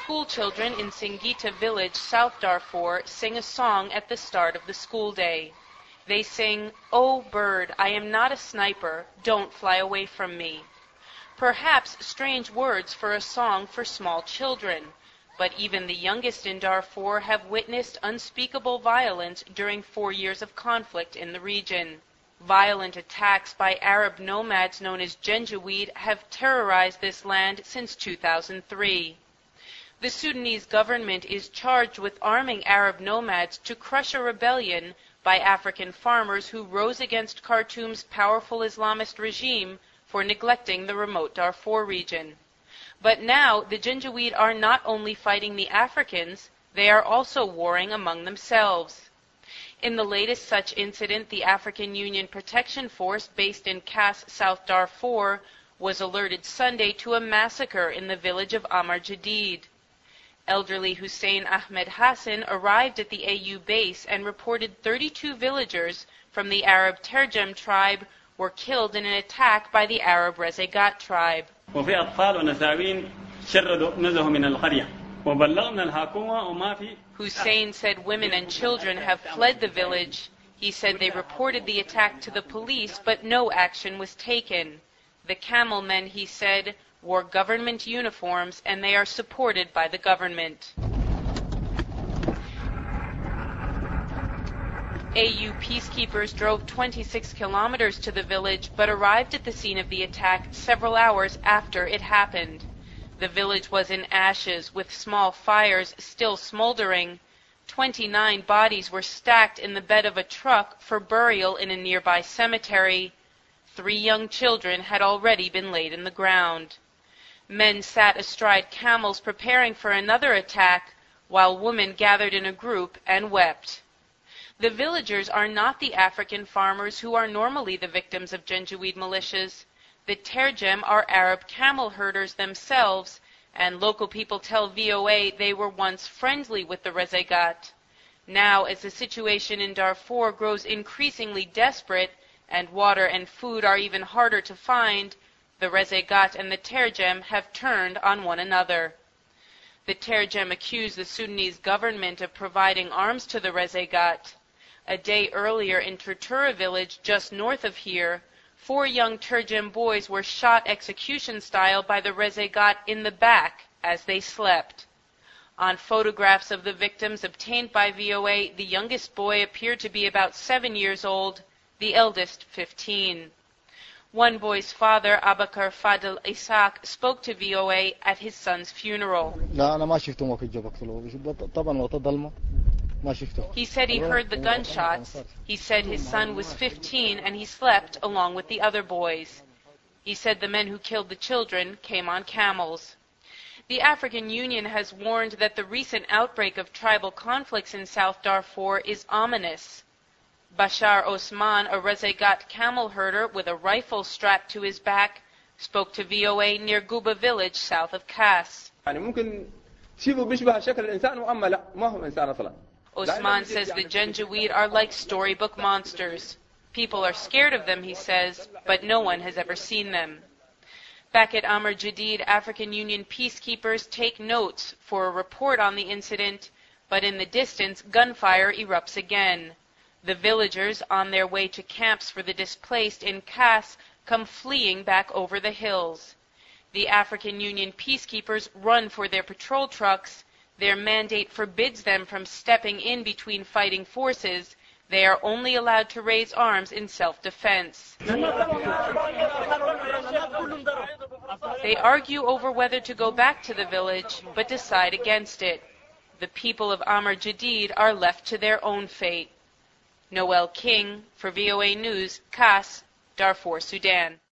School children in Singita village, South Darfur, sing a song at the start of the school day. They sing, "Oh bird, I am not a sniper, don't fly away from me." Perhaps strange words for a song for small children, but even the youngest in Darfur have witnessed unspeakable violence during 4 years of conflict in the region. Violent attacks by Arab nomads known as Janjaweed have terrorized this land since 2003. The Sudanese government is charged with arming Arab nomads to crush a rebellion by African farmers who rose against Khartoum's powerful Islamist regime for neglecting the remote Darfur region. But now the Janjaweed are not only fighting the Africans, they are also warring among themselves. In the latest such incident, the African Union Protection Force based in Kass, South Darfur, was alerted Sunday to a massacre in the village of Amar Jadid. Elderly Hussein Ahmed Hassan arrived at the AU base and reported 32 villagers from the Arab Terjem tribe were killed in an attack by the Arab Rezegat tribe. Hussein said women and children have fled the village. He said they reported the attack to the police, but no action was taken. The camel men, he said, wore government uniforms and they are supported by the government. AU peacekeepers drove 26 kilometers to the village but arrived at the scene of the attack several hours after it happened. The village was in ashes, with small fires still smoldering. 29 bodies were stacked in the bed of a truck for burial in a nearby cemetery. 3 young children had already been laid in the ground. Men sat astride camels preparing for another attack, while women gathered in a group and wept. The villagers are not the African farmers who are normally the victims of Janjaweed militias. The Terjem are Arab camel herders themselves, and local people tell VOA they were once friendly with the Rezegat. Now, as the situation in Darfur grows increasingly desperate, and water and food are even harder to find, the Rezegat and the Terjem have turned on one another. The Terjem accuse the Sudanese government of providing arms to the Rezegat. A day earlier in Tortura village, just north of here, 4 young Terjem boys were shot execution style by the Rezegat in the back as they slept. On photographs of the victims obtained by VOA, the youngest boy appeared to be about 7 years old, the eldest 15. One boy's father, Abakar Fadel Isaac, spoke to VOA at his son's funeral. He said he heard the gunshots. He said his son was 15 and he slept along with the other boys. He said the men who killed the children came on camels. The African Union has warned that the recent outbreak of tribal conflicts in South Darfur is ominous. Bashar Osman, a Rezegat camel herder with a rifle strapped to his back, spoke to VOA near Guba village south of Kass. Osman says the Janjaweed are like storybook monsters. People are scared of them, he says, but no one has ever seen them. Back at Amar Jadid, African Union peacekeepers take notes for a report on the incident, but in the distance, gunfire erupts again. The villagers, on their way to camps for the displaced in Kass, come fleeing back over the hills. The African Union peacekeepers run for their patrol trucks. Their mandate forbids them from stepping in between fighting forces. They are only allowed to raise arms in self-defense. They argue over whether to go back to the village, but decide against it. The people of Amar Jadid are left to their own fate. Noel King, for VOA News, Kass, Darfur, Sudan.